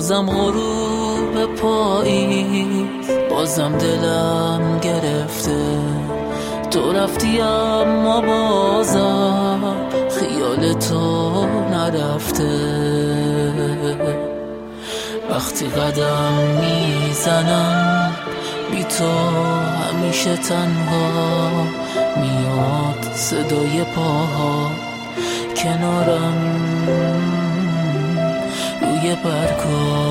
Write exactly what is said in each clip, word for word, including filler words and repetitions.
بازم غروب پاییز، بازم دلم گرفته. تو رفتی اما بازم خیال تو نرفته. وقتی قدم میزنم بی تو همیشه تنها، میاد صدای پاها کنارم روی برگا.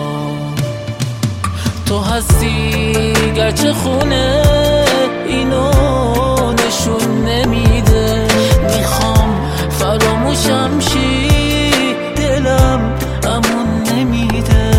تو هستی گرچه خونه اینو نشون نمیده. میخوام فراموشم شی دلم امون نمیده.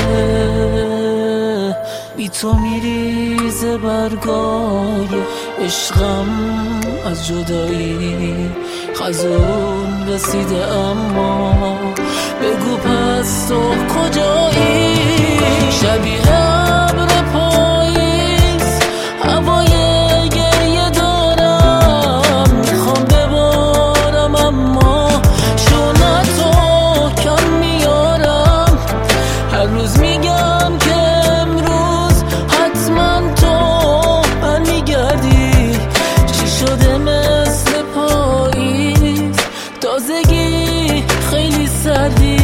بی تو میریزه برگای عشقم از جدایی. خزون رسیده اما بگو پس تو کجایی؟ شبیه ابر پاییز هوای گریه دارم. میخوام ببارم اما شونتو کم میارم. هر روز میگم که امروز حتما تو برمیگردی. چی شده مثل پاییز تازگی خیلی سردی.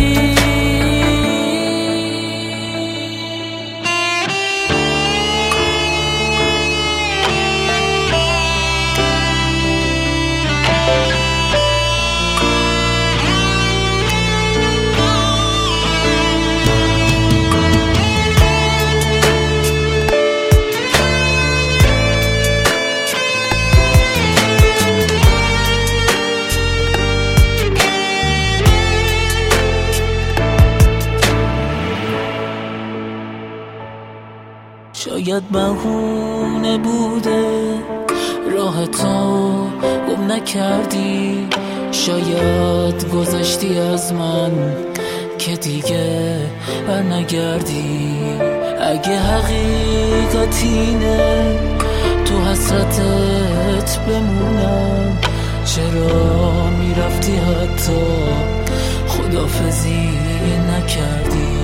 شاید بهونه بوده راه تو گم نکردی. شاید گذشتی از من که دیگه بر نگردی. اگه حقیقت اینه تو حسرتت بمونم، چرا میرفتی حتی خداحافظی نکردی؟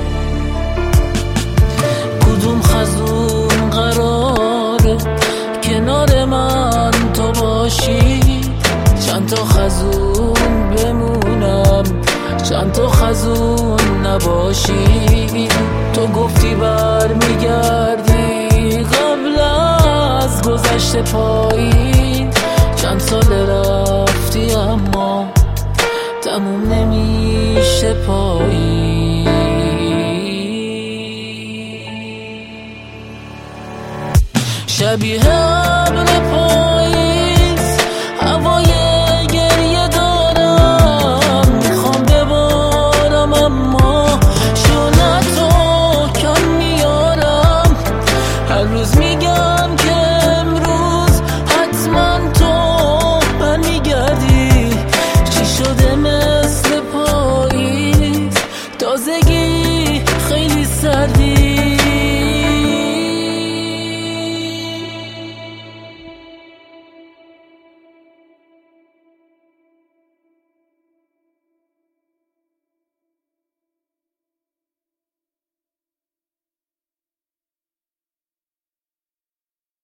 کدوم خزون قراره کنار من تو باشی؟ چند تا خزون بمونم چند تا خزون نباشی. تو گفتی بر میگردی قبل از گذشت پاییز. چند سال رفتی اما تموم نمیشه پاییز. شبیه ابر پاییز هوای گریه دارم. میخوام ببارم اما شونتو کم میارم. هر روز میگم که امروز حتما تو برمیگردی. چی شده مثل پاییز تازگی